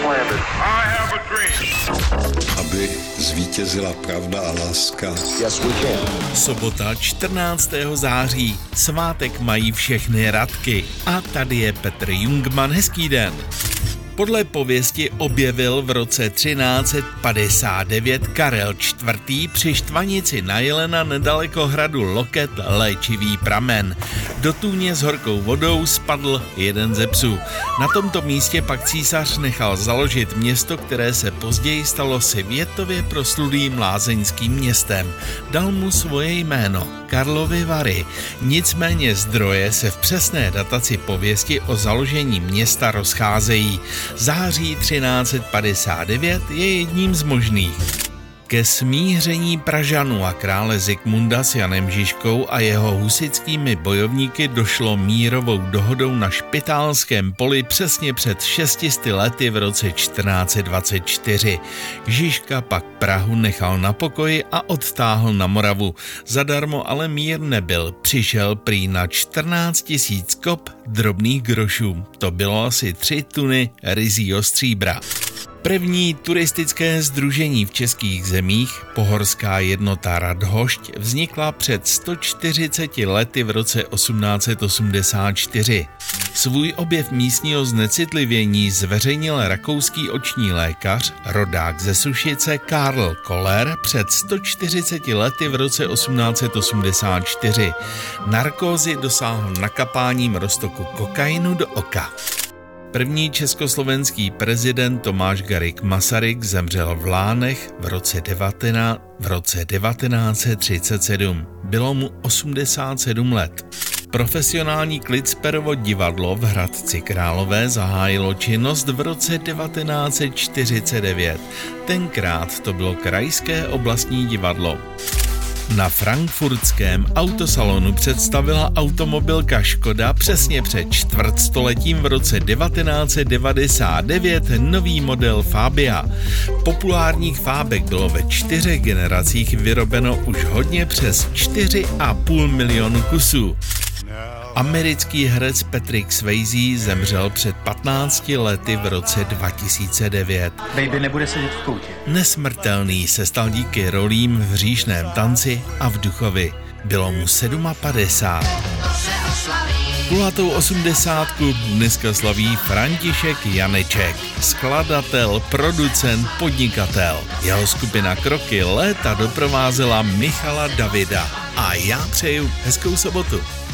Aby zvítězila pravda a láska. Yes, we can. Sobota 14. září. Svátek mají všechny Radky. A tady je Petr Jungmann. Hezký den. Podle pověsti objevil v roce 1359 Karel IV. Při Štvanici na Jelena nedaleko hradu Loket léčivý pramen. Do tůně s horkou vodou spadl jeden ze psů. Na tomto místě pak císař nechal založit město, které se později stalo světově proslulým lázeňským městem. Dal mu svoje jméno Karlovy Vary. Nicméně zdroje se v přesné dataci pověsti o založení města rozcházejí. Září 1359 je jedním z možných. Ke smíření Pražanů a krále Zikmunda s Janem Žižkou a jeho husitskými bojovníky došlo mírovou dohodou na Špitálském poli přesně před 600 lety v roce 1424. Žižka pak Prahu nechal na pokoji a odtáhl na Moravu. Zadarmo ale mír nebyl. Přišel prý na 14 000 kop drobných grošů. To bylo asi 3 tuny ryzího stříbra. První turistické sdružení v českých zemích, pohorská jednota Radhošť, vznikla před 140 lety v roce 1884. Svůj objev místního znecitlivění zveřejnil rakouský oční lékař, rodák ze Sušice Karl Koller před 140 lety v roce 1884. Narkózy dosáhl nakapáním roztoku kokainu do oka. První československý prezident Tomáš Garrigue Masaryk zemřel v Lánech v roce 1937. Bylo mu 87 let. Profesionální Klitsperovo divadlo v Hradci Králové zahájilo činnost v roce 1949. Tenkrát to bylo Krajské oblastní divadlo. Na frankfurtském autosalonu představila automobilka Škoda přesně před čtvrtstoletím v roce 1999 nový model Fabia. Populárních fábek bylo ve 4 generacích vyrobeno už hodně přes 4,5 milionu kusů. Americký herec Patrick Swayze zemřel před 15 lety v roce 2009. Baby nebude sedět v koutě. Nesmrtelný se stal díky rolím v Hříšném tanci a v Duchovi. Bylo mu 57. Kulatou 80 dneska slaví František Janeček, skladatel, producent, podnikatel. Jeho skupina Kroky léta doprovázela Michala Davida. A já přeju hezkou sobotu.